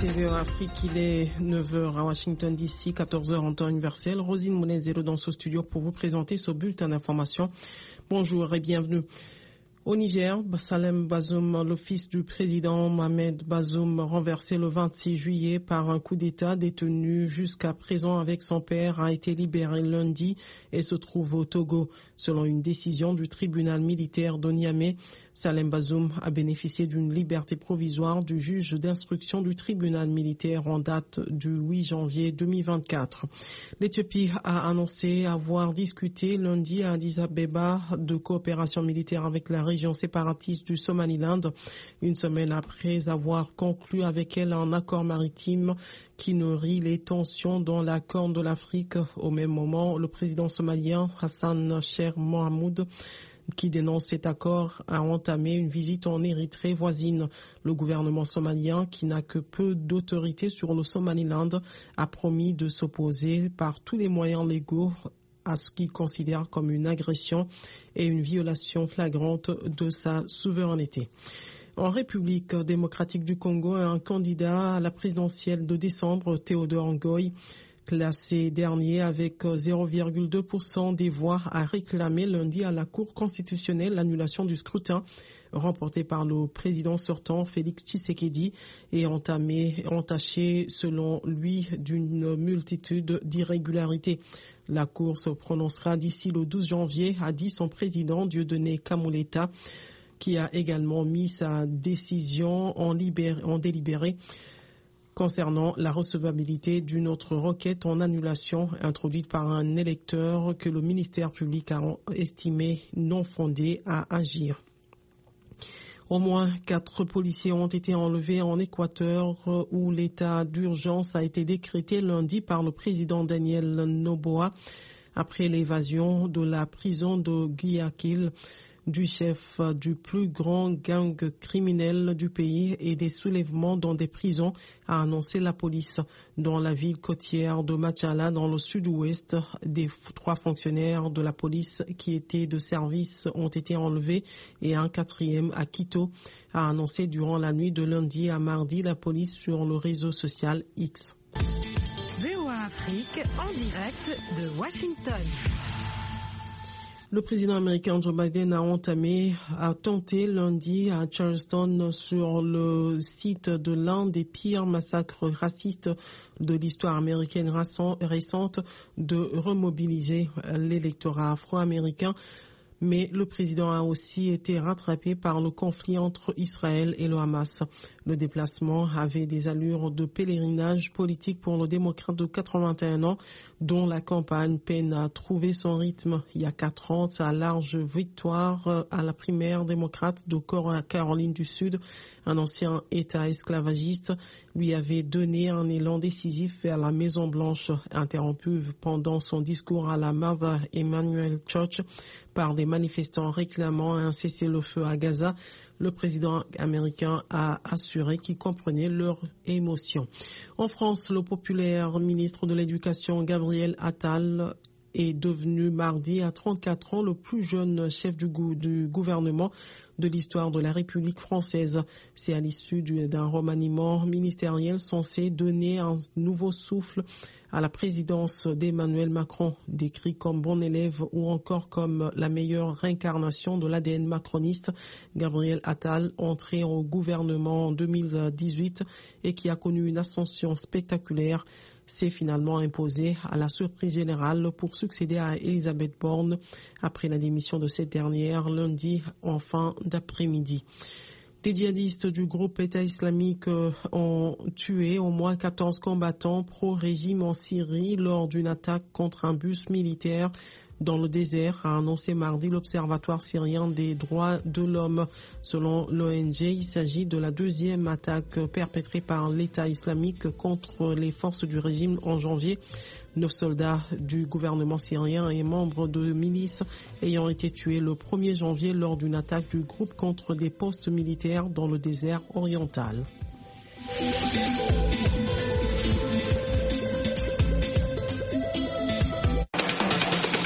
écoutez VOA Afrique, il est 9h à Washington DC, 14h en temps universel. Rosine Mounezero dans ce studio pour vous présenter ce bulletin d'information. Bonjour et bienvenue. Au Niger, Salem Bazoum, le fils du président Mohamed Bazoum, renversé le 26 juillet par un coup d'État, détenu jusqu'à présent avec son père, a été libéré lundi et se trouve au Togo. Selon une décision du tribunal militaire de Niamey, Salem Bazoum a bénéficié d'une liberté provisoire du juge d'instruction du tribunal militaire en date du 8 janvier 2024. L'Éthiopie a annoncé avoir discuté lundi à Addis Abeba de coopération militaire avec la région séparatiste du Somaliland, une semaine après avoir conclu avec elle un accord maritime qui nourrit les tensions dans la Corne de l'Afrique. Au même moment, le président somalien Hassan Sheikh Mohamud, qui dénonce cet accord, a entamé une visite en Érythrée voisine. Le gouvernement somalien, qui n'a que peu d'autorité sur le Somaliland, a promis de s'opposer par tous les moyens légaux à ce qu'il considère comme une agression et une violation flagrante de sa souveraineté. En République démocratique du Congo, un candidat à la présidentielle de décembre, Théodore Ngoy, classé dernier avec 0,2% des voix, a réclamé lundi à la Cour constitutionnelle l'annulation du scrutin remporté par le président sortant Félix Tshisekedi et entaché selon lui d'une multitude d'irrégularités. La Cour se prononcera d'ici le 12 janvier, a dit son président Dieudonné Kamoleta, qui a également mis sa décision en délibéré concernant la recevabilité d'une autre requête en annulation introduite par un électeur que le ministère public a estimé non fondé à agir. Au moins 4 policiers ont été enlevés en Équateur où l'état d'urgence a été décrété lundi par le président Daniel Noboa après l'évasion de la prison de Guayaquil du chef du plus grand gang criminel du pays et des soulèvements dans des prisons, a annoncé la police. Dans la ville côtière de Machala, dans le sud-ouest, 3 fonctionnaires de la police qui étaient de service ont été enlevés et un 4e à Quito, a annoncé durant la nuit de lundi à mardi la police sur le réseau social X. VOA Afrique en direct de Washington. Le président américain Joe Biden a tenté lundi à Charleston, sur le site de l'un des pires massacres racistes de l'histoire américaine récente, de remobiliser l'électorat afro-américain. Mais le président a aussi été rattrapé par le conflit entre Israël et le Hamas. Le déplacement avait des allures de pèlerinage politique pour le démocrate de 81 ans, dont la campagne peine à trouver son rythme. Il y a 4 ans, sa large victoire à la primaire démocrate de Caroline du Sud, un ancien État esclavagiste, lui avait donné un élan décisif vers la Maison-Blanche, interrompu pendant son discours à la Mother Emanuel Church par des manifestants réclamant un cessez-le-feu à Gaza. Le président américain a assuré qu'il comprenait leurs émotions. En France, le populaire ministre de l'Éducation Gabriel Attal est devenu mardi à 34 ans le plus jeune chef du gouvernement de l'histoire de la République française. C'est à l'issue d'un remaniement ministériel censé donner un nouveau souffle à la présidence d'Emmanuel Macron, décrit comme bon élève ou encore comme la meilleure réincarnation de l'ADN macroniste. Gabriel Attal, entré au gouvernement en 2018 et qui a connu une ascension spectaculaire, s'est finalement imposé à la surprise générale pour succéder à Elisabeth Borne après la démission de cette dernière lundi en fin d'après-midi. Des djihadistes du groupe État islamique ont tué au moins 14 combattants pro-régime en Syrie lors d'une attaque contre un bus militaire dans le désert, a annoncé mardi l'Observatoire syrien des droits de l'homme. Selon l'ONG, il s'agit de la 2e attaque perpétrée par l'État islamique contre les forces du régime en janvier. 9 soldats du gouvernement syrien et membres de milices ayant été tués le 1er janvier lors d'une attaque du groupe contre des postes militaires dans le désert oriental.